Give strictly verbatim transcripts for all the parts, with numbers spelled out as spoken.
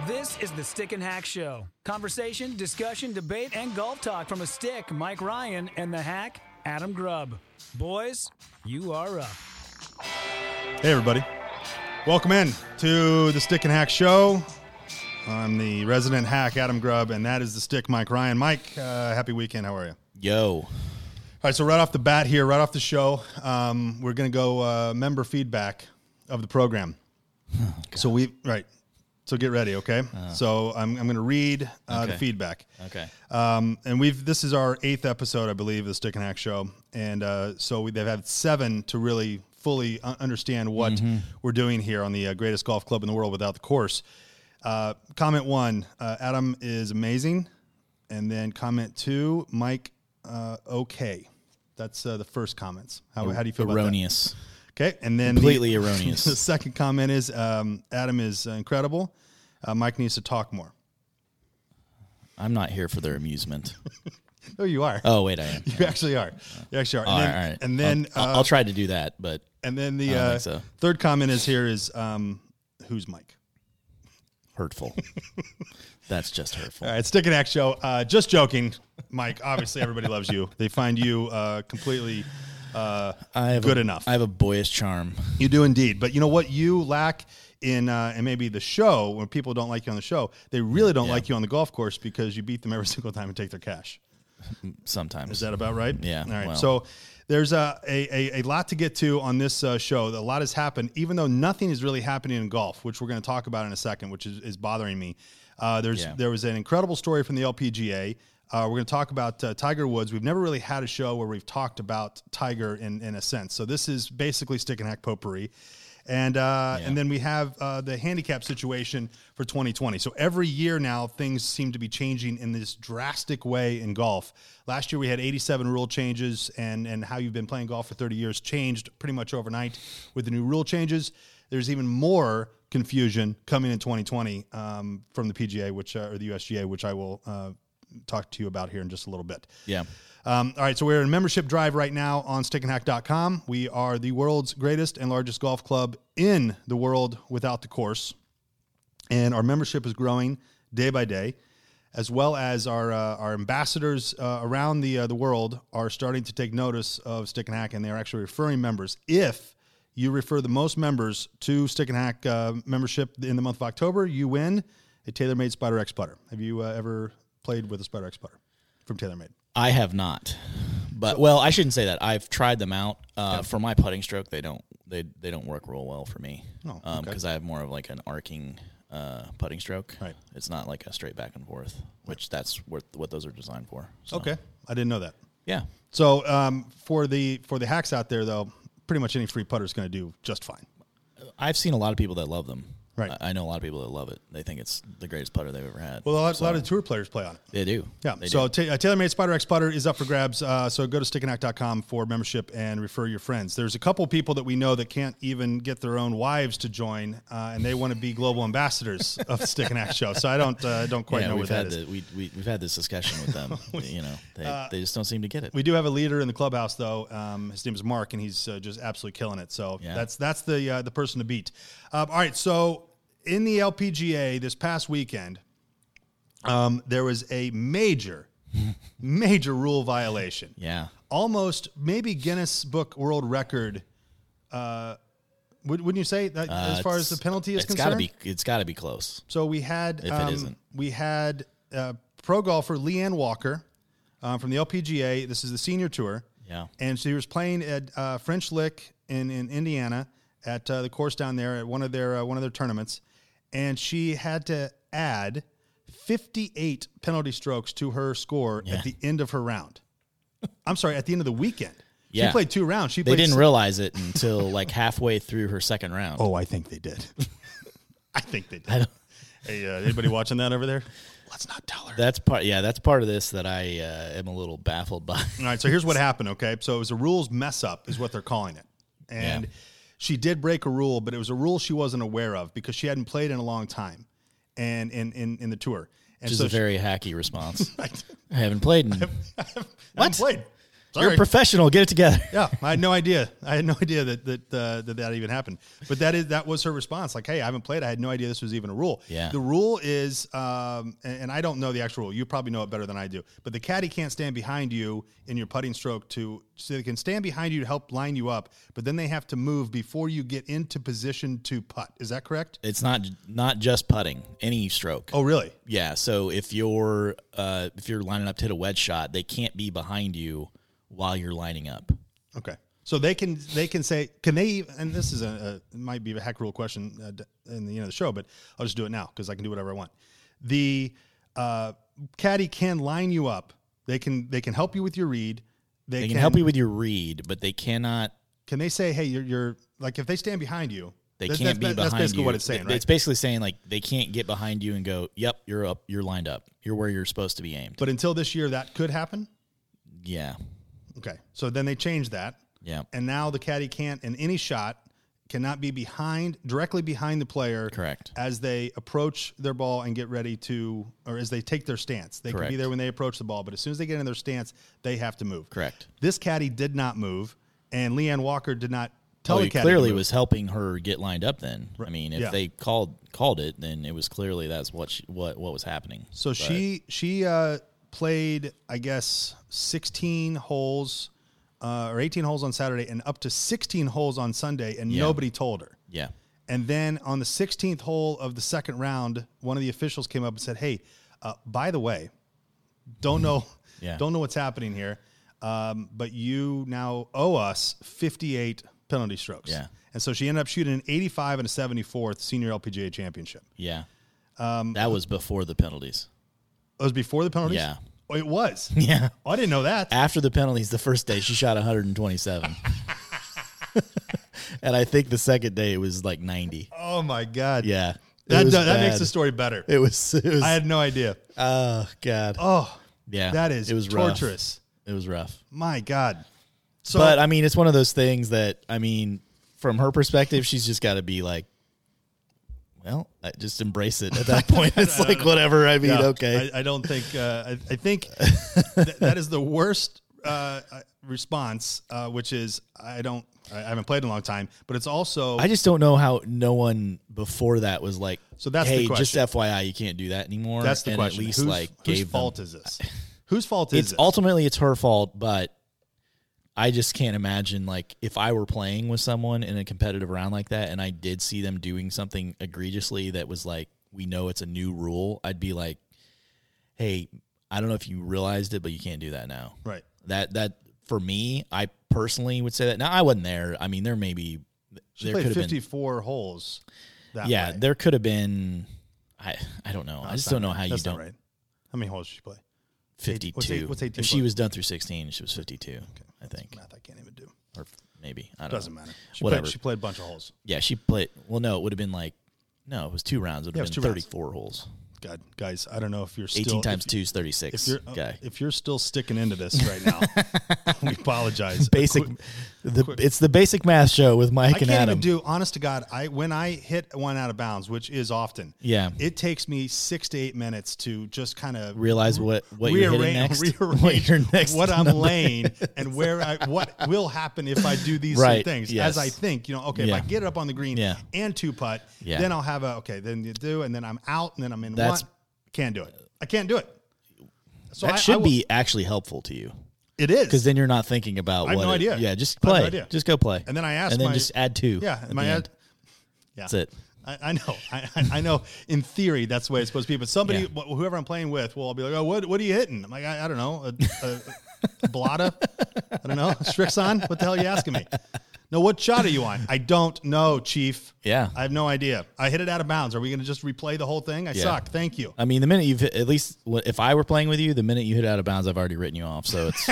This is the Stick and Hack Show. Conversation, discussion, debate, and golf talk from a stick, Mike Ryan, and the hack, Adam Grubb. Boys, you are up. Hey, everybody. Welcome in to the Stick and Hack Show. I'm the resident hack, Adam Grubb, and that is the stick, Mike Ryan. Mike, uh, happy weekend. How are you? Yo. All right, so right off the bat here, right off the show, um, we're going to go uh, member feedback of the program. Oh, so we, right. So get ready, okay? Uh, so I'm I'm going to read uh, okay. the feedback. Okay. Um, and we've this is our eighth episode, I believe, of the Stick and Hack Show, and uh, so we, they've had seven to really fully understand what mm-hmm. we're doing here on the uh, greatest golf club in the world without the course. Uh, comment one: uh, Adam is amazing, and then comment two: Mike, uh, okay. That's uh, the first comments. How how do you feel erroneous. about that? Okay, and then completely the, erroneous. The second comment is um, Adam is uh, incredible. Uh, Mike needs to talk more. I'm not here for their amusement. Oh, you are. Oh, wait, I am. You actually are. You actually are. All and right, then, all right. And then I'll, uh, I'll try to do that, but and then the I don't uh, think so. third comment is here is um, who's Mike? Hurtful. That's just hurtful. All right, Stick and Hack Show. Uh, just joking, Mike. Obviously, everybody loves you. They find you uh, completely. Uh, I have good a, enough. I have a boyish charm. You do indeed. But you know what you lack in, uh, and maybe the show, when people don't like you on the show, they really don't yeah. like you on the golf course because you beat them every single time and take their cash. Sometimes. Is that about right? Yeah. All right. Well. So there's a, a, a lot to get to on this uh, show. A lot has happened, even though nothing is really happening in golf, which we're going to talk about in a second, which is, is bothering me. Uh, there's yeah. There was an incredible story from the L P G A. Uh, we're going to talk about uh, Tiger Woods. We've never really had a show where we've talked about Tiger in, in a sense. So this is basically Stick and Hack potpourri. And uh, yeah. and then we have uh, the handicap situation for twenty twenty. So every year now, things seem to be changing in this drastic way in golf. Last year we had eighty-seven rule changes, and, and how you've been playing golf for thirty years changed pretty much overnight with the new rule changes. There's even more confusion coming in twenty twenty um, from the P G A, which uh, or the U S G A, which I will uh, talk to you about here in just a little bit. Yeah. Um, all right, so we're in membership drive right now on stick and hack dot com. We are the world's greatest and largest golf club in the world without the course. And our membership is growing day by day, as well as our uh, our ambassadors uh, around the uh, the world are starting to take notice of Stick and Hack, and they're actually referring members. If you refer the most members to Stick and Hack uh, membership in the month of October, you win a TaylorMade Spider X putter. Have you uh, ever played with a Spider X putter from TaylorMade? I have not, but well, I shouldn't say that. I've tried them out. Uh, yeah. For my putting stroke, they don't they they don't work real well for me. Oh, um, okay. because I have more of like an arcing uh, putting stroke. Right. It's not like a straight back and forth, which that's what what those are designed for. So. Okay, I didn't know that. Yeah. So um, for the for the hacks out there, though, pretty much any free putter is going to do just fine. I've seen a lot of people that love them. Right. I, I know a lot of people that love it. They think it's the greatest putter they've ever had. Well, a lot, so, a lot of tour players play on it. They do. Yeah. They so do. T- uh, TaylorMade Spider X putter is up for grabs. Uh, so go to stick and hack dot com for membership and refer your friends. There's a couple people that we know that can't even get their own wives to join, uh, and they want to be global ambassadors of the Stick and Hack Show. So I don't uh, don't quite yeah, know we've where that had is. the, we, we, we've had this discussion with them. you know, they, uh, they just don't seem to get it. We do have a leader in the clubhouse, though. Um, his name is Mark, and he's uh, just absolutely killing it. So Yeah. that's that's the uh, the person to beat. Um, all right, so in the L P G A this past weekend, um, there was a major, major rule violation. Yeah. Almost maybe Guinness Book World Record. Uh, would, wouldn't you say that Uh, as far as it's- the penalty is it's concerned? Gotta be, it's got to be close. So we had If it um, isn't. we had uh, pro golfer Leanne Walker um, from the L P G A. This is the senior tour. Yeah. And she was playing at uh, French Lick in, in Indiana at uh, the course down there at one of their uh, one of their tournaments, and she had to add fifty-eight penalty strokes to her score Yeah. at the end of her round. I'm sorry, at the end of the weekend. Yeah. She played two rounds. She They played didn't s- realize it until like halfway through her second round. Oh, I think they did. I think they did. I don't, Hey, uh, anybody watching that over there? Let's not tell her. that's part. Yeah, that's part of this that I uh, am a little baffled by. All right, so here's what happened, okay? So it was a rules mess up is what they're calling it. And Yeah. she did break a rule, but it was a rule she wasn't aware of because she hadn't played in a long time and in, in, in the tour. And Which is so a she- very hacky response. I I haven't played in haven't played. Sorry. You're a professional. Get it together. Yeah, I had no idea. I had no idea that that, uh, that that even happened. But that is that was her response. Like, hey, I haven't played. I had no idea this was even a rule. Yeah. The rule is, um, and, and I don't know the actual rule. You probably know it better than I do. But the caddy can't stand behind you in your putting stroke to so they can stand behind you to help line you up. But then they have to move before you get into position to putt. Is that correct? It's not not just putting. Any stroke. Oh, really? Yeah. So if you're uh, if you're lining up to hit a wedge shot, they can't be behind you while you're lining up. Okay. So they can they can say, can they, and this is a, a might be a heck rule question uh, in the end of the show, but I'll just do it now because I can do whatever I want. The uh, caddy can line you up. They can they can help you with your read. They, They can, can help you with your read, but they cannot. Can they say, hey, you're, you're like if they stand behind you, They that's, can't that's, be behind you. That's basically what it's saying, right? It's basically saying like they can't get behind you and go, "Yep, you're up, you're lined up, you're where you're supposed to be aimed." But until this year, that could happen. Yeah, Okay. So then they changed that. yeah, And now the caddy can't, in any shot, cannot be behind, directly behind the player. Correct. As they approach their ball and get ready to, or as they take their stance. They can be Correct. there when they approach the ball, but as soon as they get in their stance, they have to move. correct. This caddy did not move, and Leanne Walker did not tell Oh, the he caddy clearly to move. was helping her get lined up. Then, I mean, if Yeah. they called called it, then it was clearly that's what she, what what was happening. So But- she she uh, played, I guess, sixteen holes uh, or eighteen holes on Saturday and up to sixteen holes on Sunday, and Yeah. nobody told her. yeah, And then on the sixteenth hole of the second round, one of the officials came up and said, "Hey, uh, by the way, don't know, Yeah. don't know what's happening here, um, but you now owe us fifty-eight penalty strokes." Yeah. And so she ended up shooting an eighty-five and a seventy-fourth senior L P G A championship. yeah. Um, that was before the penalties. It was before the penalties. Yeah. Oh, it was. Yeah. Oh, I didn't know that. After the penalties, the first day she shot one hundred twenty-seven, and I think the second day it was like ninety. Oh my God. Yeah, It That was does, that makes bad. the story better. It was. It was. I had no idea. oh God. Oh, Yeah. that is It was rough. torturous. It was rough. My God. So, But I mean, it's one of those things that I mean, from her perspective, she's just got to be like, well, I just embrace it. At that point, it's like whatever. I mean, yeah, okay. I, I don't think. Uh, I, I think th- that is the worst uh, uh, response, uh, which is I don't. I haven't played in a long time, but it's also. I just don't know how no one before that was like, So that's the hey, just question. F Y I, you can't do that anymore. that's the and question. At least whose, like whose gave fault them, is this? Whose fault is It's this? ultimately it's her fault, but I just can't imagine like if I were playing with someone in a competitive round like that, and I did see them doing something egregiously that was like, we know it's a new rule. I'd be like, hey, I don't know if you realized it, but you can't do that now. Right. That that for me, I personally would say that. Now I wasn't there. I mean, there may be She there played could have been fifty-four holes. That yeah, way. there could have been. I I don't know. I That's just not don't know right. how you That's don't. not right. How many holes did she play? Fifty-two. What's eight- what's eighteen if she plus? was done through sixteen, she was fifty-two. I think, Math I can't even do. or maybe I don't Doesn't know. matter. She Whatever. Played, she played a bunch of holes. Yeah, she played. Well, no, it would have been like no, it was two rounds. It would Yeah, have it been was two rounds. thirty-four holes. God, guys, I don't know if you're still Eighteen times if, two is thirty-six. If you're uh, guy. if you're still sticking into this right now, we apologize. Basic. Quick- The, quick- it's the basic math show with Mike I and can't Adam. even do. Honest to God, I when I hit one out of bounds, which is often, Yeah. it takes me six to eight minutes to just kind of Realize what what you're hitting next. rearrange what your next what I'm number laying is. and where I what will happen if I do these Right, three things. yes. As I think, you know, okay, Yeah. if I get it up on the green Yeah. and two putt, Yeah. then I'll have a okay. Then you do, and then I'm out, and then I'm in That's- one. Can't do it. I can't do it. So That I, should I will- be actually helpful to you. It is Because then you're not thinking about I have what no it- idea. Yeah, just I have no play. idea. Just go play. And then I asked and then my- just add two. yeah. at My the ad, end. yeah. That's it. I, I know. I, I- I know. In theory, that's the way it's supposed to be. But somebody, Yeah. wh- whoever I'm playing with, will be like, "Oh, what? What are you hitting?" I'm like, "I, I don't know. A, a, a Blada? I don't know. Strixon? What the hell are you asking me?" No, what shot are you on? I don't know, Chief. Yeah. I have no idea. I hit it out of bounds. Are we going to just replay the whole thing? I Yeah. suck. Thank you. I mean, the minute you've hit, at least wh- if I were playing with you, the minute you hit out of bounds, I've already written you off. So it's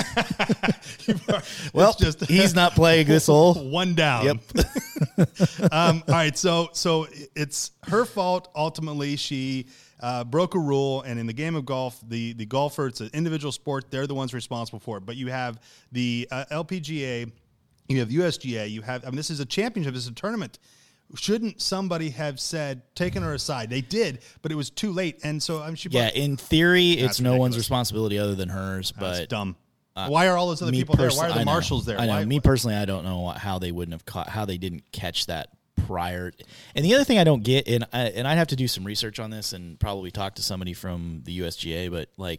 well, It's just he's not playing this hole. one down. Yep. um, all right, so so it's her fault. Ultimately, she uh, broke a rule, and in the game of golf, the the golfer, it's an individual sport. They're the ones responsible for it. But you have the uh, L P G A, you have U S G A, you have. I mean, this is a championship. This is a tournament. Shouldn't somebody have said, taken her aside? They did, but it was too late. And so I'm. She Yeah, in theory, That's it's no one's ridiculous. responsibility other than hers. That's But dumb. uh, Why are all those other me people there? perso- Why are the I know, marshals there? I know. Why, me personally, I don't know how they wouldn't have caught, how they didn't catch that prior. And the other thing I don't get, and I, and I'd have to do some research on this and probably talk to somebody from the U S G A, but like,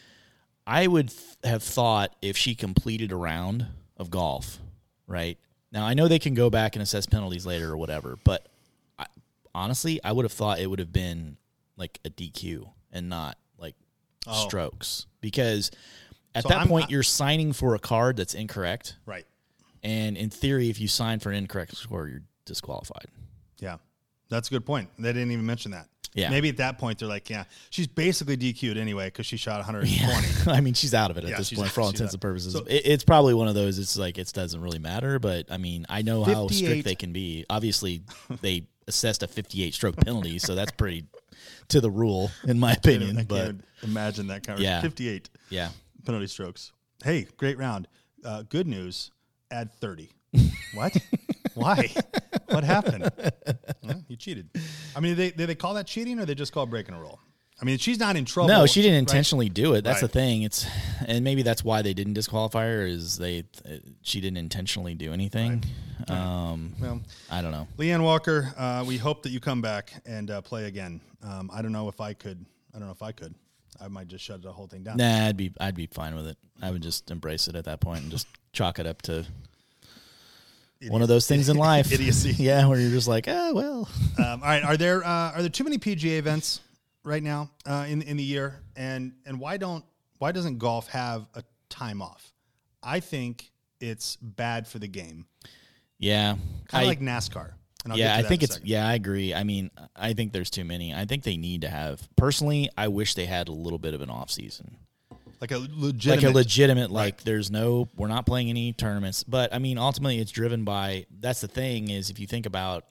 I would th- have thought if she completed a round of golf, right? Now, I know they can go back and assess penalties later or whatever, but I, honestly, I would have thought it would have been like a D Q and not like Oh. strokes, because at So that I'm- point, I- you're signing for a card that's incorrect. right. And in theory, if you sign for an incorrect score, you're disqualified. Yeah. That's a good point. They didn't even mention that. Yeah. Maybe at that point, they're like, yeah, she's basically D Q'd anyway because she shot one hundred twenty. Yeah. I mean, she's out of it at Yeah, this she's point out- for all she's intents out. and purposes. So- it, it's probably one of those, it's like, it doesn't really matter, but I mean, I know how fifty-eight strict they can be. Obviously, they assessed a fifty-eight stroke penalty, so that's pretty to the rule, in my opinion. I but can't imagine that kind of Yeah. fifty-eight yeah. penalty strokes. Hey, great round. Uh, good news. Add thirty. What? Why? What happened? Well, you cheated. I mean, they, did they call that cheating or they just call breaking a rule? I mean, she's not in trouble. No, she didn't right? intentionally do it. That's Right. the thing. It's and maybe that's why they didn't disqualify her. Is they she didn't intentionally do anything. Um, Well, I don't know. Leanne Walker, uh, we hope that you come back and uh, play again. Um, I don't know if I could. I don't know if I could. I might just shut the whole thing down. Nah, I'd be I'd be fine with it. I would just embrace it at that point and just chalk it up to one of those things in life. Idiocy. Yeah, where you're just like, oh well. Um, all right. Are there uh, are there too many P G A events right now uh, in in the year? And and why don't why doesn't golf have a time off? I think it's bad for the game, Yeah, kind I- of like NASCAR. And I'll yeah, get to I that think in a it's second. yeah, I agree. I mean, I think there's too many. I think they need to have. Personally, I wish they had a little bit of an off season. like a legitimate. Like a legitimate, like there's no, we're not playing any tournaments. But I mean, ultimately, it's driven by. That's the thing is, if you think about,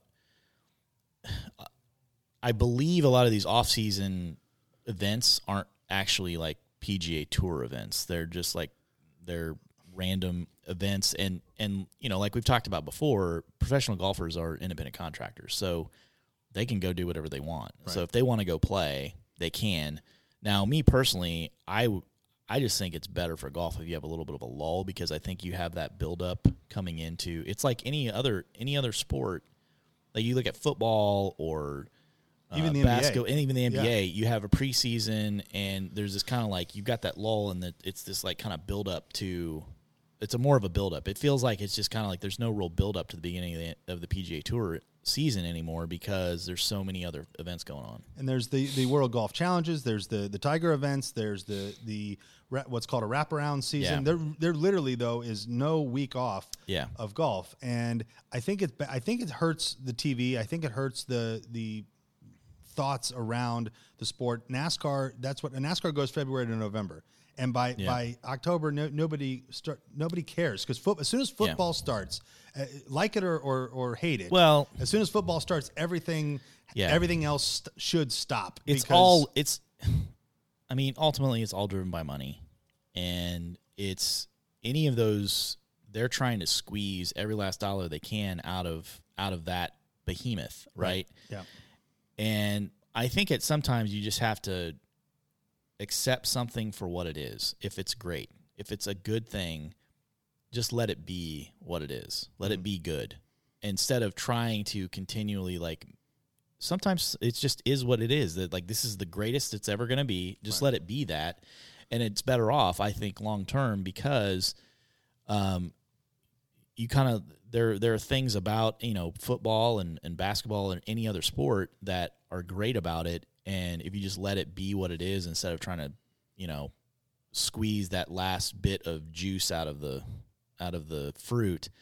I believe a lot of these off-season events aren't actually like P G A Tour events. They're just like they're random events, and and you know, like we've talked about before, professional golfers are independent contractors, so they can go do whatever they want. Right. So if they want to go play, they can. Now, me personally, I I just think it's better for golf if you have a little bit of a lull, because I think you have that buildup coming into. It's like any other any other sport. Like you look at football or Even uh, the N B A. basketball, and even the N B A, Yeah. you have a preseason, and there's this kind of like you've got that lull, and that it's this like kind of build up to. It's a more of a build up. It feels like it's just kind of like there's no real build up to the beginning of the, of the P G A Tour season anymore, because there's so many other events going on. And there's the, the World Golf Challenges. There's the, the Tiger events. There's the the ra- what's called a wraparound season. Yeah. There there literally though is no week off Yeah. of golf, and I think it I think it hurts the T V. I think it hurts the the thoughts around the sport. NASCAR. That's what NASCAR goes February to November. And by, Yeah. by October, no, nobody start nobody cares, because foot, as soon as football Yeah. starts, uh, like it or, or or hate it. Well- as soon as football starts, everything Yeah. everything else st- should stop. It's because- all it's I mean, ultimately it's all driven by money. And it's any of those they're trying to squeeze every last dollar they can out of out of that behemoth, right? Yeah. And I think at sometimes you just have to accept something for what it is. If it's great, if it's a good thing, just let it be what it is. Let it be good, instead of trying to continually like. Sometimes it just is what it is. That like this is the greatest it's ever going to be. Just Right. let it be that, and it's better off, I think, long term, because, um, you kind of there there are things about you know football and, and basketball and any other sport that are great about it, and if you just let it be what it is instead of trying to you know squeeze that last bit of juice out of the out of the fruit.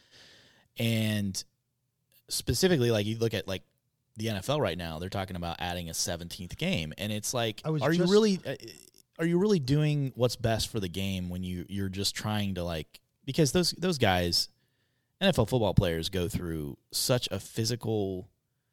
And specifically, like you look at like the N F L right now, they're talking about adding a seventeenth game, and it's like, I was are you just- really uh, are you really doing what's best for the game when you you're just trying to like, because those those guys, N F L football players, go through such a physical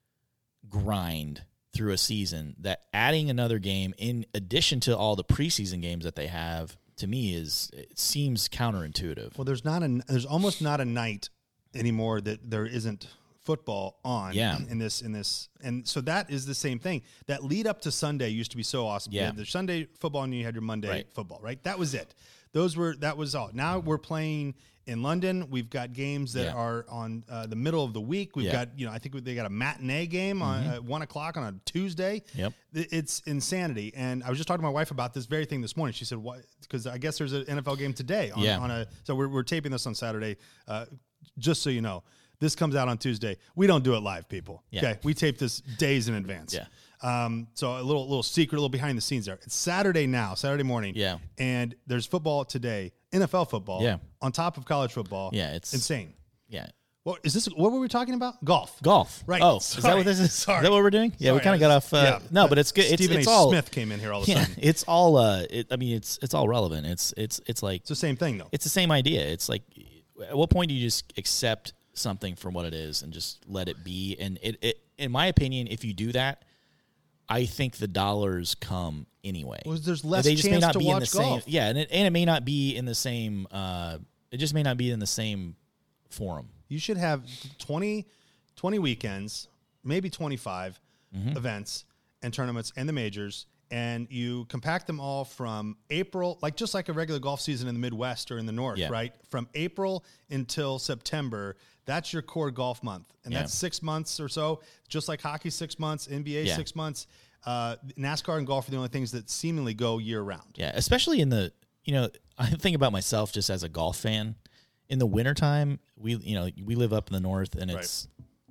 grind through a season that adding another game in addition to all the preseason games that they have, to me, is it seems counterintuitive. Well, there's not a there's almost not a night anymore that there isn't football on Yeah. in this in this and so that is the same thing. That lead up to Sunday used to be so awesome. Yeah. You had the Sunday football and you had your Monday Right. football, right? That was it. Those were that was all. Now we're playing in London. We've got games that Yeah. are on uh, the middle of the week. We've Yeah. got, you know, I think they got a matinee game on uh, one o'clock on a Tuesday. Yep. It- It's insanity. And I was just talking to my wife about this very thing this morning. She said, "What?" Because I guess there's an N F L game today. On, Yeah. on a so we're we're taping this on Saturday. Uh, just so you know, this comes out on Tuesday. We don't do it live, people. Yeah. Okay, we tape this days in advance. Yeah. Um, so a little little secret, a little behind the scenes there. It's Saturday now, Saturday morning. Yeah. And there's football today, N F L football. Yeah. On top of college football. Yeah, it's- insane. Yeah. What is this? What were we talking about? Golf. Golf. Right. Oh, is Sorry. that what this is? Sorry. Is that what we're doing? Yeah, we Sorry, kind I of got was- off. Uh, yeah. No, but it's good. It's, Stephen it's A. all. Smith came in here all of a Yeah, sudden. it's all. Uh, it, I mean, it's it's all relevant. It's it's it's like It's the same thing though. it's the same idea. It's like, at what point do you just accept something from what it is and just let it be? And it, it in my opinion, if you do that, I think the dollars come anyway. Well, there's less they just may chance not to be in watch the golf. same. Yeah, and it, and it may not be in the same. Uh, it just may not be in the same forum. You should have twenty, twenty weekends, maybe twenty-five Mm-hmm. events and tournaments and the majors, and you compact them all from April, like just like a regular golf season in the Midwest or in the North, Yeah. right? From April until September, that's your core golf month. And Yeah. that's six months or so, just like hockey, six months, N B A, Yeah. six months. Uh, NASCAR and golf are the only things that seemingly go year round. Yeah, especially in the, you know, I think about myself just as a golf fan. In the wintertime, we, you know, we live up in the north, and it's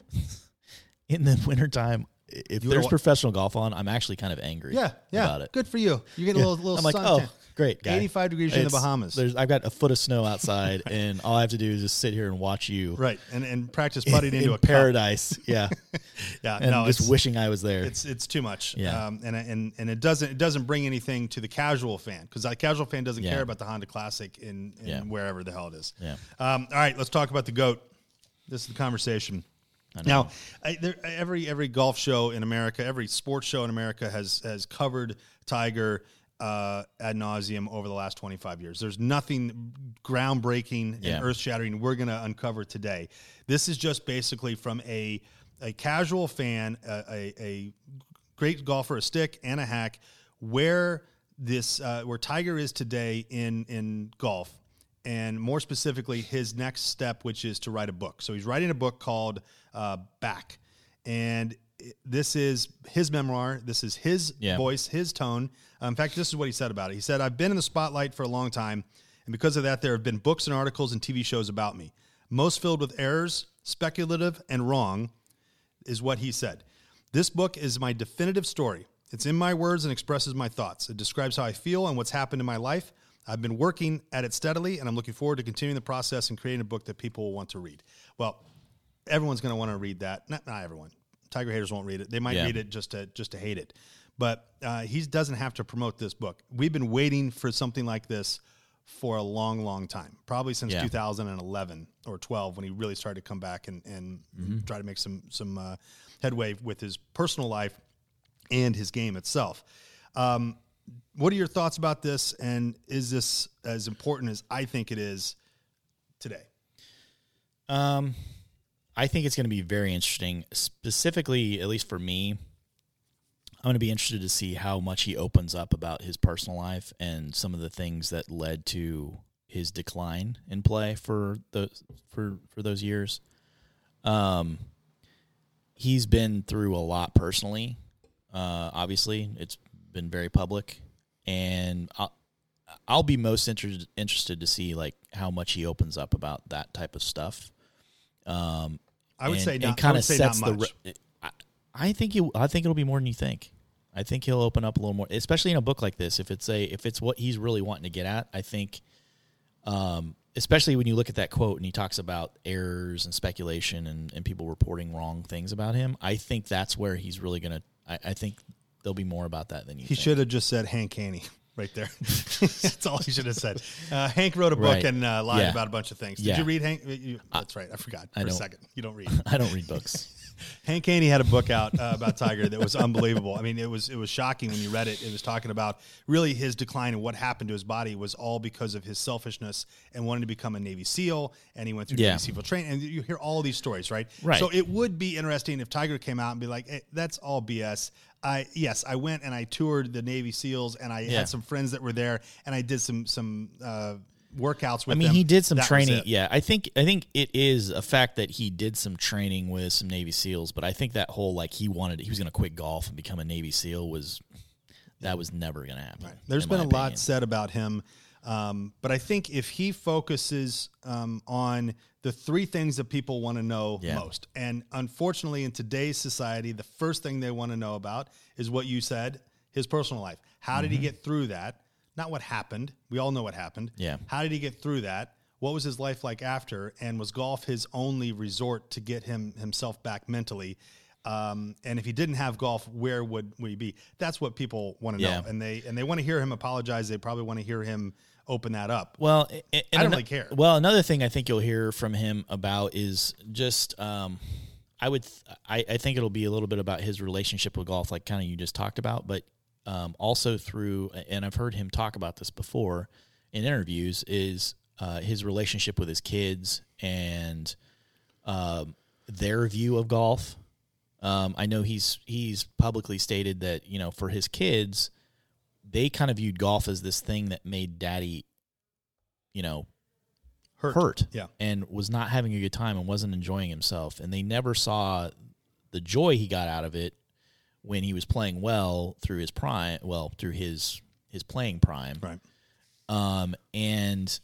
in the wintertime. If You there's wa- professional golf on, I'm actually kind of angry. Yeah, yeah. about it. Good for you. You get a Yeah. little, little I'm like, suntan. oh, great, guy. eighty-five degrees in the It's- Bahamas. There's, I've got a foot of snow outside, and all I have to do is just sit here and watch you. Right, and and practice putting into in a cup. paradise. Yeah, Yeah, and no, just it's, wishing I was there. it's it's too much. Yeah. um, and and and it doesn't it doesn't bring anything to the casual fan, because the casual fan doesn't Yeah. care about the Honda Classic in, in Yeah. wherever the hell it is. Yeah. Um, all right, let's talk about the GOAT. This is the conversation. I know. Now, I, there, every every golf show in America, every sports show in America has has covered Tiger uh, ad nauseum over the last twenty-five years. There's nothing groundbreaking Yeah. and earth shattering we're going to uncover today. This is just basically from a a casual fan, a, a, a great golfer, a stick and a hack, where this uh, where Tiger is today in in golf. And more specifically, his next step, which is to write a book. So he's writing a book called uh, Back. And it- this is his memoir. This is his Yeah. voice, his tone. Uh, in fact, this is what he said about it. He said, "I've been in the spotlight for a long time. And because of that, there have been books and articles and T V shows about me. Most filled with errors, speculative, and wrong," is what he said. "This book is my definitive story. It's in my words and expresses my thoughts. It describes how I feel and what's happened in my life. I've been working at it steadily, and I'm looking forward to continuing the process and creating a book that people will want to read." Well, everyone's going to want to read that. Not, not everyone. Tiger haters won't read it. They might Yeah. read it just to just to hate it. But uh, he doesn't have to promote this book. We've been waiting for something like this for a long, long time, probably since Yeah. two thousand eleven or twelve, when he really started to come back and, and Mm-hmm. try to make some some uh, headway with his personal life and his game itself. Um, what are your thoughts about this, and is this as important as I think it is today? Um, I think it's going to be very interesting, specifically, at least for me. I'm going to be interested to see how much he opens up about his personal life and some of the things that led to his decline in play for the for for those years. Um, he's been through a lot personally. Uh, obviously, it's been very public, and I'll, I'll be most interested interested to see like how much he opens up about that type of stuff. Um, I would and, say and not. I kind would of say sets not the. much. re- I, I think you. I think it'll be more than you think. I think he'll open up a little more, especially in a book like this. If it's a, if it's what he's really wanting to get at, I think. Um, especially when you look at that quote and he talks about errors and speculation and, and people reporting wrong things about him, I think that's where he's really gonna. I, I think there'll be more about that than you. He think. should have just said Hank Haney. right there. That's all he should have said. Uh, Hank wrote a book Right. and uh, lied Yeah. about a bunch of things. Did Yeah. you read Hank? You, that's right. I forgot I for a don't- second. You don't read. I don't read books. Hank Haney had a book out uh, about Tiger that was unbelievable. I mean, it was it was shocking when you read it. It was talking about really his decline and what happened to his body was all because of his selfishness and wanting to become a Navy SEAL. And he went through Yeah. Navy SEAL training. And you hear all these stories, right? Right. So it would be interesting if Tiger came out and be like, hey, "That's all B S." I yes, I went and I toured the Navy SEALs and I Yeah. had some friends that were there and I did some some uh, workouts with I mean, them. he did some That was training. it. Yeah, I think I think it is a fact that he did some training with some Navy SEALs, but I think that whole like he wanted he was going to quit golf and become a Navy SEAL was that was never going to happen. There's in been my a lot opinion. said about him, um, but I think if he focuses um, on the three things that people want to know Yeah. most, and unfortunately in today's society, the first thing they want to know about is what you said, his personal life. How did he get through that? Not what happened. We all know what happened. Yeah. How did he get through that? What was his life like after? And was golf his only resort to get him himself back mentally? Um, and if he didn't have golf, where would we be? That's what people want to Yeah. know, and they and they want to hear him apologize. They probably want to hear him open that up. Well, a- a- and I don't ano- really care. Well, another thing I think you'll hear from him about is just, um, I would, th- I, I think it'll be a little bit about his relationship with golf, like kind of you just talked about, but um, also through, and I've heard him talk about this before in interviews, is uh, his relationship with his kids and um, their view of golf. Um, I know he's he's publicly stated that, you know, for his kids, they kind of viewed golf as this thing that made daddy, you know, Hurt. hurt, Yeah. and was not having a good time and wasn't enjoying himself. And they never saw the joy he got out of it when he was playing well through his prime, well, through his his playing prime. Right. Um, and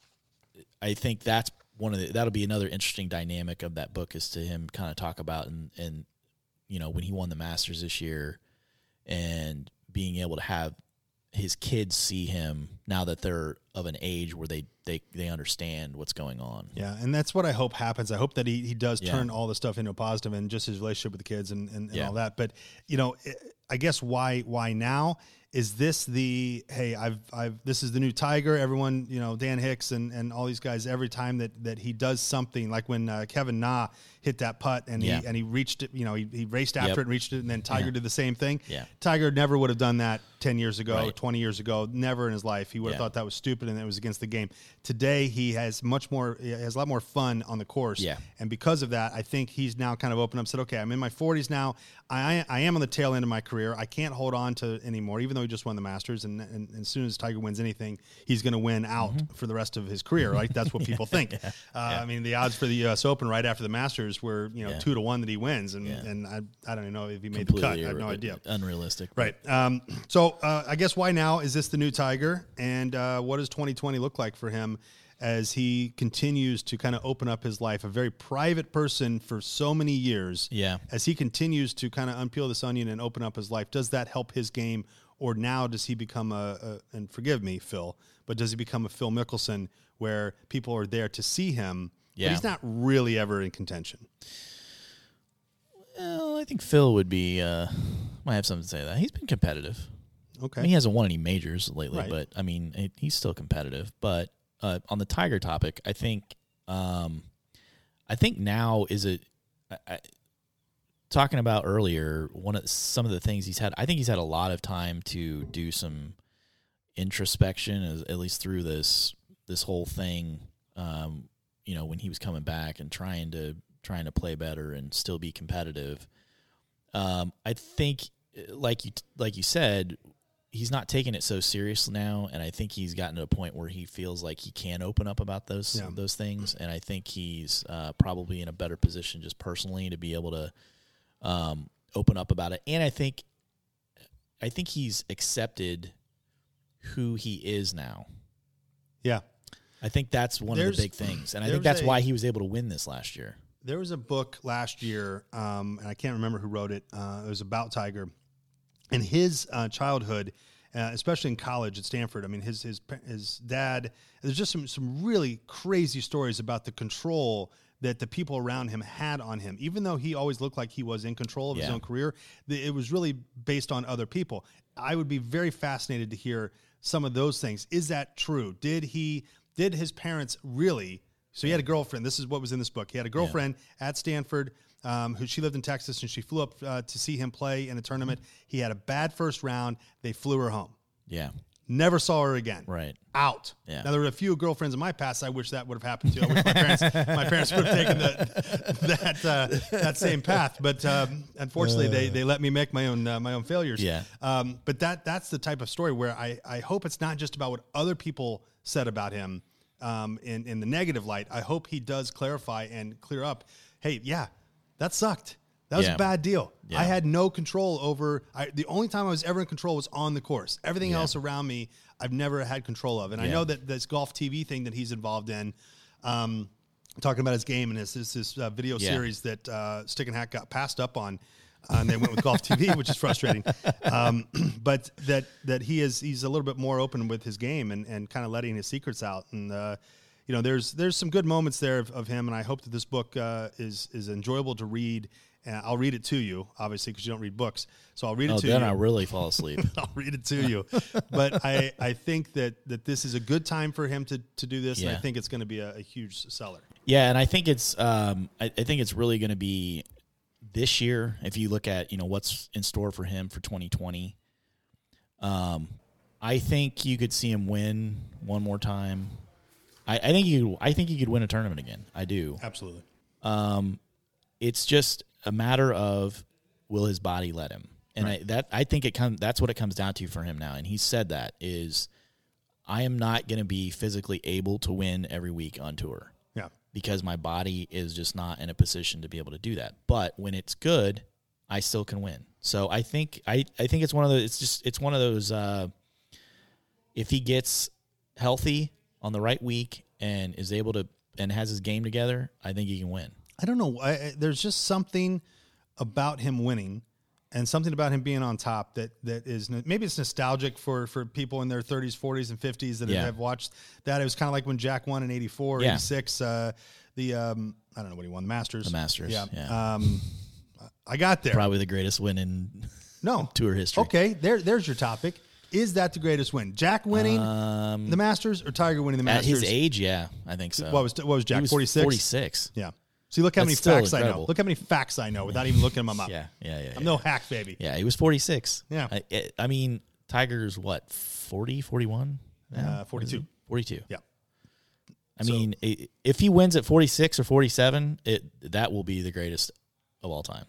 I think that's one of the, that'll be another interesting dynamic of that book is to him kind of talk about and, and, you know, when he won the Masters this year and being able to have his kids see him now that they're of an age where they, they, they understand what's going on. Yeah, and that's what I hope happens. I hope that he, he does Yeah. turn all the stuff into a positive and just his relationship with the kids and, and, and Yeah. all that. But, you know, I guess why why now? Is this the, hey, I've I've this is the new Tiger, everyone, you know, Dan Hicks and, and all these guys, every time that, that he does something, like when uh, Kevin Na hit that putt and Yeah. he and he reached it, you know, he, he raced after Yep. it and reached it, and then Tiger Yeah. did the same thing. Yeah. Tiger never would have done that ten years ago, Right. twenty years ago, never in his life. He would have Yeah. thought that was stupid and it was against the game. Today, he has much more, he has a lot more fun on the course. Yeah. And because of that, I think he's now kind of opened up and said, okay, I'm in my forties now. I I am on the tail end of my career. I can't hold on to anymore, even though he just won the Masters. And, and, and as soon as Tiger wins anything, he's going to win out for the rest of his career, right? That's what people think. Uh, I mean, the odds for the U S Open right after the Masters were, you know, Yeah. two to one that he wins. And, Yeah. and I, I don't even know if he made the cut. I Completely have no ir- idea. Unrealistic. Right. Um, so uh, I guess why now? Is this the new Tiger? And uh, what does twenty twenty look like for him as he continues to kind of open up his life? A very private person for so many years. Yeah. As he continues to kind of unpeel this onion and open up his life, does that help his game? Or now does he become a, a and forgive me, Phil, but does he become a Phil Mickelson where people are there to see him, Yeah. but he's not really ever in contention? Well, I think Phil would be, uh, might have something to say to that. He's been competitive. Okay. I mean, he hasn't won any majors lately, Right. but I mean, it, he's still competitive. But uh, on the Tiger topic, I think, um, I think now is a I, I, talking about earlier. One of some of the things he's had, I think he's had a lot of time to do some introspection, as, at least through this this whole thing. Um, you know, when he was coming back and trying to trying to play better and still be competitive. Um, I think, like you like you said, he's not taking it so serious now, and I think he's gotten to a point where he feels like he can open up about those Yeah. those things, and I think he's uh, probably in a better position just personally to be able to um, open up about it. And I think I think he's accepted who he is now. Yeah. I think that's one There's- of the big things, and I think there's that's a- why he was able to win this last year. There was a book last year, um, and I can't remember who wrote it. Uh, it was about Tiger and his uh, childhood, uh, especially in college at Stanford. I mean, his his pa- his dad. There's just some some really crazy stories about the control that the people around him had on him. Even though he always looked like he was in control of his Yeah. own career, the, it was really based on other people. I would be very fascinated to hear some of those things. Is that true? Did he, did his parents really, so he had a girlfriend. This is what was in this book. He had a girlfriend yeah. at Stanford um, who she lived in Texas, and she flew up uh, to see him play in a tournament. He had a bad first round. They flew her home. Yeah. Never saw her again. Right. Out. Yeah. Now, there were a few girlfriends in my past I wish that would have happened to. I wish my parents, my parents would have taken the, that uh, that same path. But um, unfortunately, uh. they they let me make my own uh, my own failures. Yeah. Um, but that that's the type of story where I, I hope it's not just about what other people said about him um, in, in the negative light. I hope he does clarify and clear up, hey, yeah, that sucked. That was yeah. a bad deal. Yeah. I had no control over I, the only time I was ever in control was on the course. Everything yeah. else around me, I've never had control of. And yeah. I know that this golf T V thing that he's involved in, um, talking about his game and his this, this uh, video yeah. series that uh, Stick and Hack got passed up on, uh, and they went with Golf T V, which is frustrating. Um, but that that he is he's a little bit more open with his game and, and kind of letting his secrets out. And uh, you know, there's there's some good moments there of, of him, and I hope that this book uh, is is enjoyable to read. And I'll read it to you, obviously, because you don't read books. So I'll read it oh, to then you. I really fall asleep. I'll read it to you. But I, I think that, that this is a good time for him to, to do this, yeah. and I think it's going to be a, a huge seller. Yeah, and I think it's um, I, I think it's really going to be this year. If you look at you know what's in store for him for twenty twenty, um, I think you could see him win one more time. I, I think you I think he could win a tournament again. I do. Absolutely. Um, it's just a matter of will his body let him, and right. I, that I think it comes. That's what it comes down to for him now. And he said that is, I am not going to be physically able to win every week on tour. Yeah, because my body is just not in a position to be able to do that. But when it's good, I still can win. So I think I, I think it's one of the. It's just it's one of those. Uh, if he gets healthy on the right week and is able to and has his game together, I think he can win. I don't know. I, I, there's just something about him winning and something about him being on top that, that is maybe it's nostalgic for, for people in their thirties, forties, and fifties that yeah. have watched that. It was kind of like when Jack won in eighty-four, yeah. eighty-six. Uh, the um, I don't know what he won, the Masters. The Masters, yeah. yeah. Um, I got there. Probably the greatest win in no tour history. Okay, there, there's your topic. Is that the greatest win? Jack winning um, the Masters or Tiger winning the Masters? At his age, yeah, I think so. What was what was Jack? forty-six. forty-six. Yeah. See, look how That's many facts incredible. I know. Look how many facts I know without even looking them up. yeah, yeah, yeah. I'm yeah. no hack, baby. Yeah, he was forty-six. Yeah. I, I mean, Tiger's what, forty, forty-one? Uh, forty-two. forty-two. Yeah. I So- mean, i- if he wins at forty-six or forty-seven, it that will be the greatest of all time.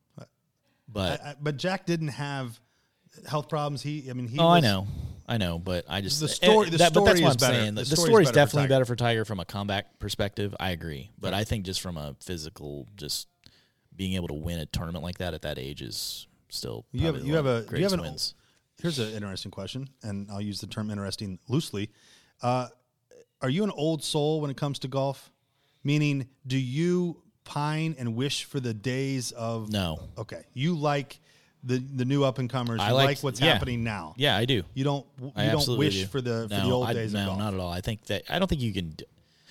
But I, I, but Jack didn't have health problems. He, I mean, he. oh, was, I know, I know, but I just The story- the that, but that's story what is I'm better. saying. The The, the story's story's better for definitely Tiger. better for Tiger from a comeback perspective. I agree, but I think just from a physical, just being able to win a tournament like that at that age is still You have, probably you have one a. of the You have greatest an, wins. Here's an interesting question, and I'll use the term "interesting" loosely. Uh, are you an old soul when it comes to golf? Meaning, do you pine and wish for the days of? No. Okay, you like the the new up and comers. You I like, like- what's yeah. happening now. Yeah, I do. You don't. You I don't absolutely wish do. for the for no, the old I, days no, of golf. not at all. I think that I don't think you can. d-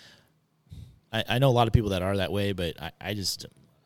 I, I know a lot of people that are that way, but I, I just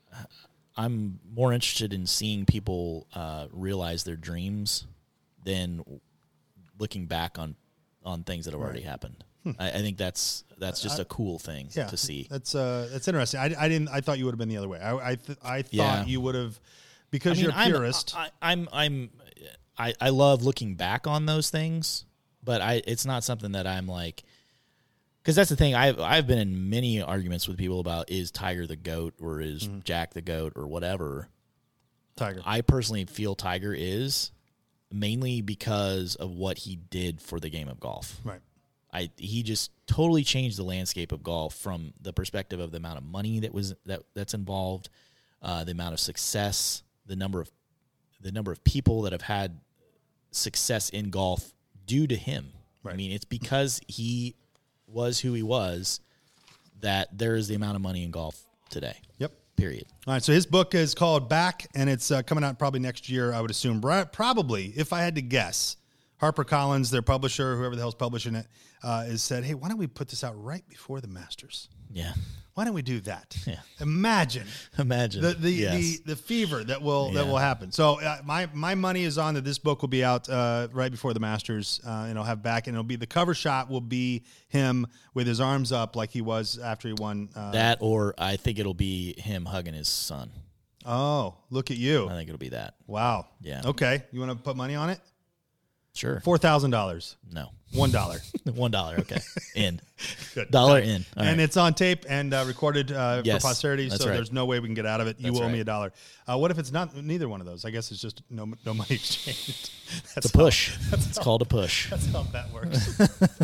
I'm more interested in seeing people uh, realize their dreams than looking back on on things that have already happened. I, I think that's that's just a cool thing Yeah, to see. That's uh, that's interesting. I, I didn't. I thought you would have been the other way. I I, th- I thought Yeah. you would have because I mean, you're a I'm- purist. I, I'm I'm I, I love looking back on those things, but I it's not something that I'm like, because that's the thing. I've I've been in many arguments with people about is Tiger the GOAT or is Mm-hmm. Jack the GOAT or whatever. Tiger. I personally feel Tiger is, mainly because of what he did for the game of golf. right. I he just totally changed the landscape of golf from the perspective of the amount of money that was that that's involved, uh, the amount of success, the number of the number of people that have had success in golf due to him. Right. I mean, it's because he was who he was that there is the amount of money in golf today. Yep. Period. All right. So his book is called Back, and it's uh, coming out probably next year. I would assume. Bri- Probably, if I had to guess, HarperCollins, their publisher, whoever the hell's publishing it, uh, has said, "Hey, why don't we put this out right before the Masters? Yeah. Why don't we do that? Yeah. Imagine. Imagine. The the, Yes. the the fever that will that Yeah. will happen. So uh, my my money is on that this book will be out uh, right before the Masters, uh, and I'll have back, and it'll be the cover shot will be him with his arms up like he was after he won. Uh, That, or I think it'll be him hugging his son. oh, look at you! I think it'll be that. Wow. Yeah. Okay, you want to put money on it? Sure. Four thousand dollars. No. One dollar. One dollar. Okay. In. Good. Dollar in. All and right. it's on tape and uh, recorded uh, Yes, for posterity, that's so right. there's no way we can get out of it. You That's owe me right. a dollar. Uh, what if it's not neither one of those? I guess it's just no no money exchange. That's It's a push. It's called a push. How, that's how that works.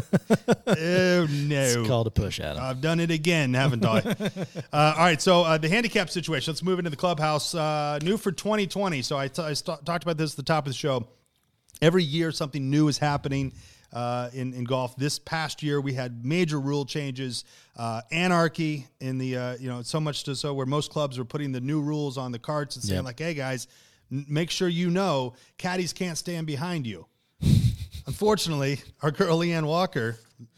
oh no! It's called a push, Adam. I've done it again, haven't I? uh, all right, so uh, the handicap situation. Let's move into the clubhouse. Uh, new for twenty twenty. So I, t- I st- talked about this at the top of the show. Every year, something new is happening uh, in in golf. This past year, we had major rule changes, uh, anarchy in the uh, you know so much to so where most clubs are putting the new rules on the carts and saying Yep. like, hey guys, n- make sure you know caddies can't stand behind you. Unfortunately, our girl Leanne Walker,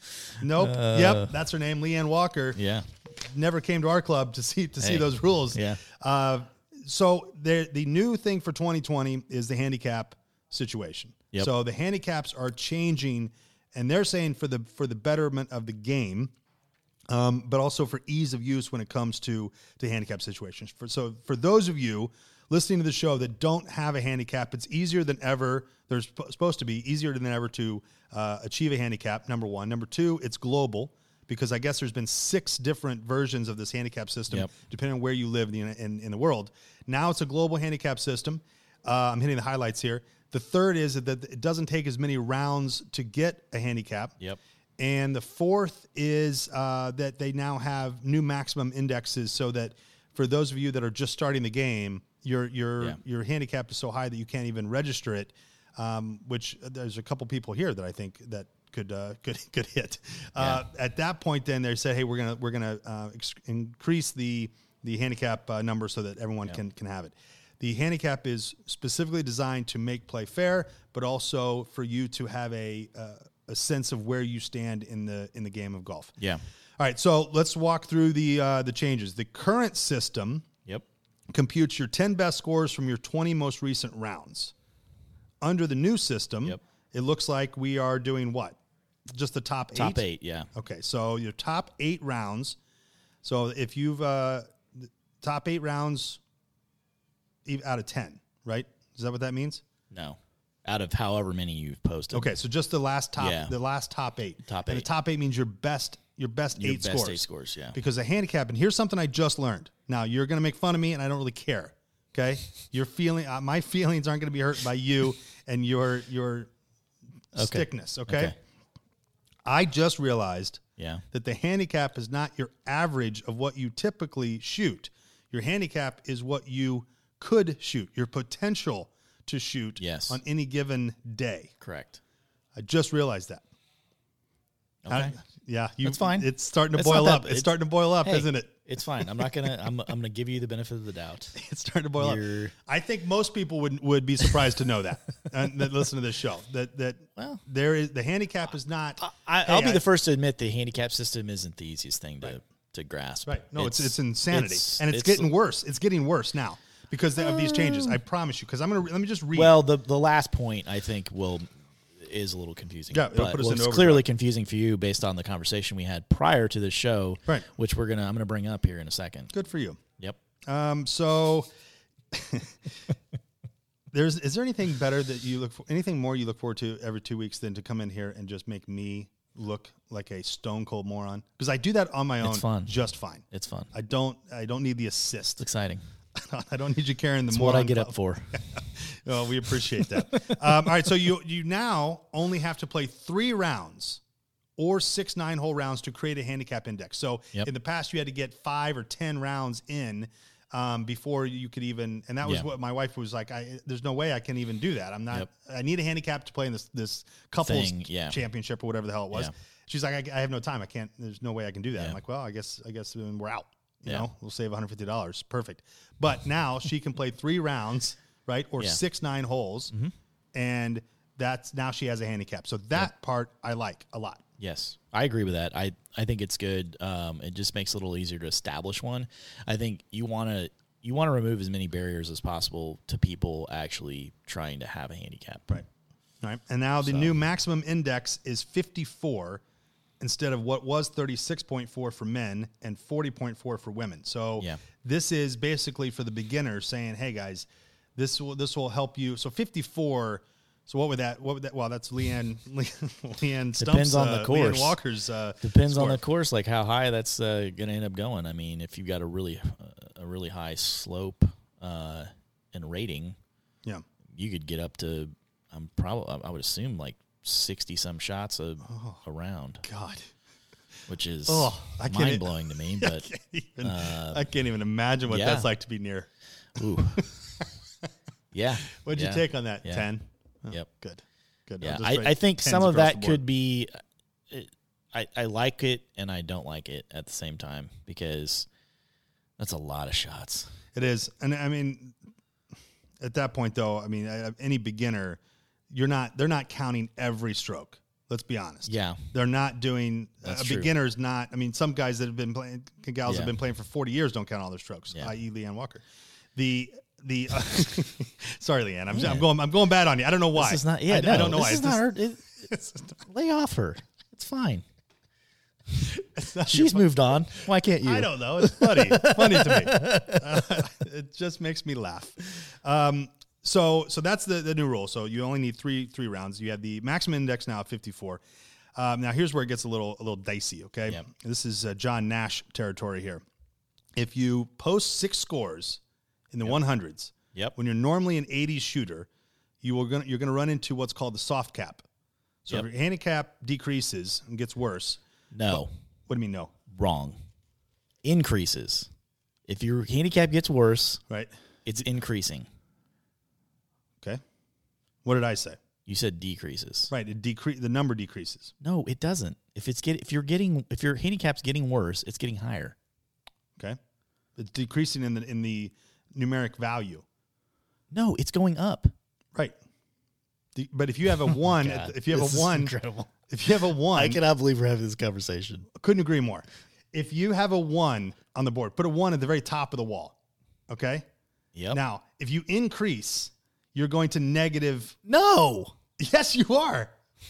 nope, Uh, yep, that's her name, Leanne Walker. Yeah. Never came to our club to see to see Hey. those rules. Yeah. Uh, so the the new thing for twenty twenty is the handicap situation. Yep. So the handicaps are changing, and they're saying for the for the betterment of the game, um, but also for ease of use when it comes to to handicap situations. For so for those of you listening to the show that don't have a handicap, it's easier than ever. There's sp- supposed to be easier than ever to uh, achieve a handicap. Number one. Number two, it's global. Because I guess there's been six different versions of this handicap system, Yep. depending on where you live in, in, in the world. Now it's a global handicap system. Uh, I'm hitting the highlights here. The third is that it doesn't take as many rounds to get a handicap. Yep. And the fourth is uh, that they now have new maximum indexes so that for those of you that are just starting the game, your your Yeah. your handicap is so high that you can't even register it, um, which there's a couple people here that I think that could uh, could could hit. Uh, at that point, then they said, "Hey, we're gonna we're gonna uh, ex- increase the the handicap uh, number so that everyone Yeah. can can have it." The handicap is specifically designed to make play fair, but also for you to have a uh, a sense of where you stand in the in the game of golf. Yeah. All right, so let's walk through the uh, the changes. The current system Yep. computes your ten best scores from your twenty most recent rounds. Under the new system, Yep. it looks like we are doing what? Just the top eight? Top eight. Yeah. Okay, so your top eight rounds. So if you've uh, top eight rounds e- out of ten, right? Is that what that means? No. Out of however many you've posted. Okay, so just the last top, Yeah. the last top eight. Top And eight. the top eight means your best, your best Your eight best scores. eight scores. Yeah. Because the handicap, and here's something I just learned. Now you're going to make fun of me, and I don't really care. Okay, your feeling, uh, my feelings aren't going to be hurt by you and your your Okay. stickness. Okay? Okay. I just realized Yeah. that the handicap is not your average of what you typically shoot. Your handicap is what you could shoot, your potential to shoot Yes. on any given day. Correct. I just realized that. Okay. I- yeah, you, That's fine. It's starting to It's boil not up. that- It's it's- starting to boil up, Hey, isn't it? It's fine. I'm not gonna. I'm. I'm gonna give you the benefit of the doubt. It's starting to boil You're- up. I think most people would would be surprised to know that and that listen to this show that that Well. there is the handicap is not. I, Hey, I'll be I- the first to admit the handicap system isn't the easiest thing to to grasp. Right. No, it's it's, insanity, it's- and it's, getting worse. It's getting worse now because of these changes. I promise you. Because I'm gonna let me just read. Well, the the last point I think will is a little confusing. Yeah, it'll but, put us well, into it's overdrive. clearly confusing for you based on the conversation we had prior to the show, Right. Which we're gonna I'm gonna bring up here in a second. Good for you. Yep. Um. So. There's is there anything better that you look for anything more you look forward to every two weeks than to come in here and just make me look like a stone cold moron? Because I do that on my own It's fun. just fine. It's fun. I don't I don't need the assist. It's exciting. I don't need you carrying the It's moron. what I get club. up for. Oh, we appreciate that. um, all right, so you you now only have to play three rounds or six nine hole rounds to create a handicap index. So Yep. in the past, you had to get five or ten rounds in um, before you could even. And that was Yeah. what my wife was like. I there's no way I can even do that. I'm not. Yep. I need a handicap to play in this this couples Thing, yeah. championship or whatever the hell it was. Yeah. She's like, I, I have no time. I can't. There's no way I can do that. I'm Yeah. like, well, I guess I guess then we're out. You Yeah. know, we'll save one hundred fifty dollars. Perfect. But now she can play three rounds, right? Or Yeah. six, nine holes. And that's now she has a handicap. So that part I like a lot. Yes, I agree with that. I, I think it's good. Um, it just makes it a little easier to establish one. I think you want to you want to remove as many barriers as possible to people actually trying to have a handicap. Right. All right. And now the So. new maximum index is fifty-four instead of what was thirty-six point four for men and forty point four for women. So Yeah. this is basically for the beginner saying, hey guys, this will this will help you. So fifty-four. So what would that? What would that? Well, that's Leanne. Leanne Stump's, Depends on the uh, course. Leanne Walker's. Uh, Depends score. on the course, like how high that's uh, going to end up going. I mean, if you've got a really a really high slope uh, and rating, Yeah. you could get up to. I'm probably. I would assume like sixty some shots a, Oh. a round, God. which is Oh, I can't mind e- blowing to me. I But can't even, uh, I can't even imagine what yeah. that's like to be near. ooh, yeah. What'd yeah, you take on that? Yeah. Ten. Oh, Yep. Good. Good. Yeah, I'll just I, write I think tens some of across that the could board. be. I, I like it and I don't like it at the same time because that's a lot of shots. It is, and I mean, at that point though, I mean, I- any beginner, you're not. They're not counting every stroke. Let's be honest. Yeah. They're not doing. That's a true. beginner's not. I mean, some guys that have been playing, gals Yeah. have been playing for forty years don't count all their strokes. Yeah. that is, Leanne Walker. The the. Uh, sorry, Leanne. I'm, Yeah. I'm going. I'm going bad on you. I don't know why. This is not. Yeah, I, no, I don't know this why. is It's not just- her. It, lay off her. It's fine. it's not She's your- moved on. Why can't you? I don't know. It's funny. It's funny to me. Uh, it just makes me laugh. Um, so so that's the, the new rule. So you only need three three rounds. You have the maximum index now at fifty-four. Um, now here's where it gets a little a little dicey. Okay, Yep. this is uh, John Nash territory here. If you post six scores in the one hundreds, Yep. when you're normally an eighties shooter, you will gonna, you're going to run into what's called the soft cap. So Yep. if your handicap decreases and gets worse, No. what do you mean no? Wrong. Increases. If your handicap gets worse, Right? it's increasing. Okay. What did I say? You said decreases. Right, it decre- the number decreases. No, it doesn't. If it's get if you're getting if your handicap's getting worse, it's getting higher. Okay, it's decreasing in the in the numeric value. No, it's going up. Right, the, but if you have a one, Oh God, if you have this a is one, incredible. if you have a one, I cannot believe we're having this conversation. couldn't agree more. If you have a one on the board, put a one at the very top of the wall. Okay. Yep. Now, if you increase, you're going to negative. No. Yes, you are.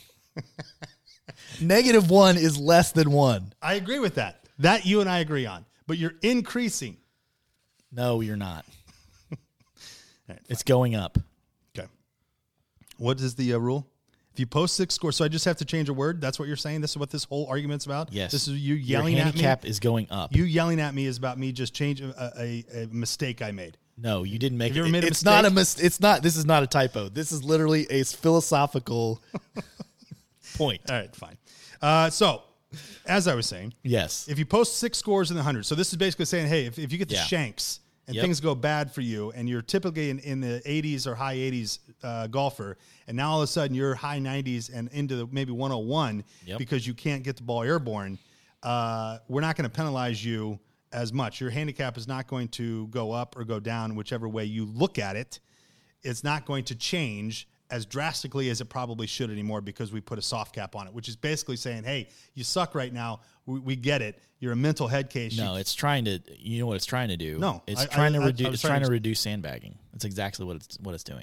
Negative one is less than one. I agree with that. That you and I agree on. But you're increasing. No, you're not. Right, It's going up. Okay. What is the uh, rule? If you post six scores, so I just have to change a word. That's what you're saying. This is what this whole argument's about. Yes. This is you Your yelling at me. handicap is going up. You yelling at me is about me just changing a, a, a mistake I made. No, you didn't make Have you it. ever made a it's not a mistake? mis- It's not. This is not a typo. This is literally a philosophical point. All right, fine. Uh, so, as I was saying, Yes. if you post six scores in the hundred, so this is basically saying, hey, if, if you get the Yeah. shanks and Yep. things go bad for you, and you're typically in, in the eighties or high eighties uh, golfer, and now all of a sudden you're high nineties and into the, maybe one oh one Yep. because you can't get the ball airborne, uh, we're not going to penalize you as much. Your handicap is not going to go up or go down, whichever way you look at it. It's not going to change as drastically as it probably should anymore because we put a soft cap on it, which is basically saying, hey, you suck right now. We, we get it. You're a mental head case. No, You- it's trying to. You know what it's trying to do? No, it's I- trying I- to I- reduce. I was It's trying trying to- to reduce sandbagging. That's exactly what it's what it's doing.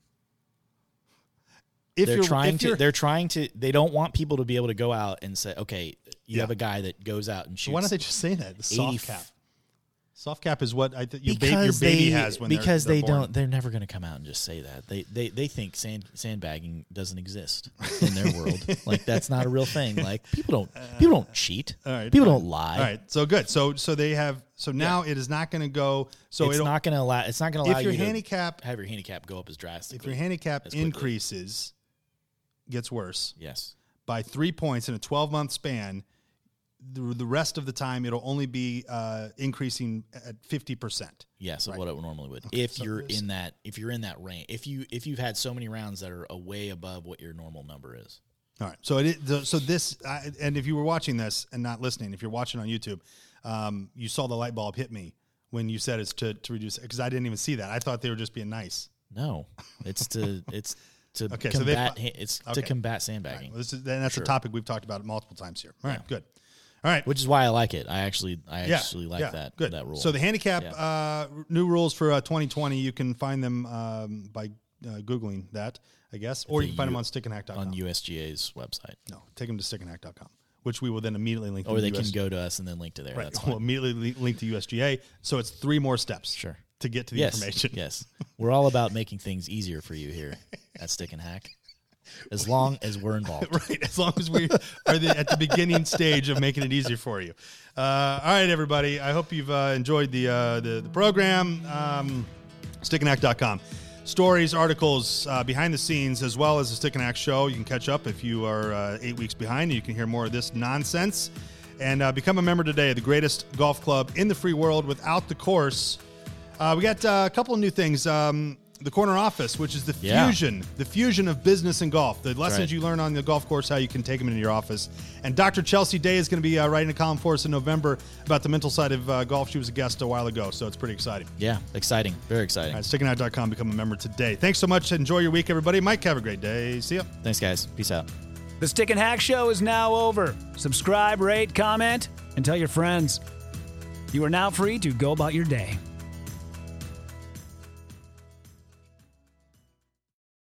if They're you're trying if to. you're- They're trying to. They don't want people to be able to go out and say, okay, you Yeah. have a guy that goes out and shoots. why don't they just say that? The soft eighty cap. Soft cap is what I th- your, ba- because your baby they, has when because they're, they they're born. don't. They're never going to come out and just say that. They they they think sand sandbagging doesn't exist in their world. Like that's not a real thing. Like people don't people don't cheat. All right, people fine. don't lie. All right, so good. So so they have. So now it is not going to go. So it's it'll, not going to allow. It's not going to allow if your you to handicap have your handicap go up as drastically. if your handicap as quickly. increases, gets worse Yes. by three points in a twelve month span. The, the rest of the time, it'll only be uh, increasing at fifty percent. Yes, of Right. what it normally would. If so you're there's- in that, if you're in that range, if you if you've had so many rounds that are a way above what your normal number is. All right. So it is, so this I, and if you were watching this and not listening, if you're watching on YouTube, um, you saw the light bulb hit me when you said it's to to reduce it because I didn't even see that. I thought they were just being nice. No, it's to it's to Okay, so they combat. fi- ha- it's okay. to combat sandbagging, Well, this is, and that's Sure. a topic we've talked about multiple times here. All right, good. All right. which is why I like it. I actually, I Yeah, actually like yeah, that good. that rule. So the handicap Yeah. uh, new rules for uh, twenty twenty, you can find them um, by uh, Googling that, I guess, or you can find U- them on stick and hack dot com. on U S G A's website, No, take them to stick and hack dot com, which we will then immediately link to or they U S can go to us and then link to there. Right. That's We'll fine. immediately li- link to U S G A. So it's three more steps. Sure. To get to the yes, information. yes, we're all about making things easier for you here at Stick and Hack, as long as we're involved. Right, as long as we are the, at the beginning stage of making it easier for you. Uh, all right, everybody. I hope you've uh, enjoyed the, uh, the the program. Um, stick and hack dot com. Stories, articles, uh, behind the scenes, as well as the Stick and Hack show. You can catch up if you are uh, eight weeks behind. You can hear more of this nonsense. And uh, become a member today of the greatest golf club in the free world without the course. Uh, we got uh, a couple of new things. Um, the Corner Office, which is the Yeah. fusion, the fusion of business and golf. The lessons right. you learn on the golf course, how you can take them into your office. And Doctor Chelsea Day is going to be uh, writing a column for us in November about the mental side of uh, golf. She was a guest a while ago, so it's pretty exciting. Yeah, exciting, very exciting. All right, stick and hack dot com, become a member today. Thanks so much. Enjoy your week, everybody. Mike, have a great day. See ya. Thanks, guys. Peace out. The Stick and Hack Show is now over. Subscribe, rate, comment, and tell your friends. You are now free to go about your day.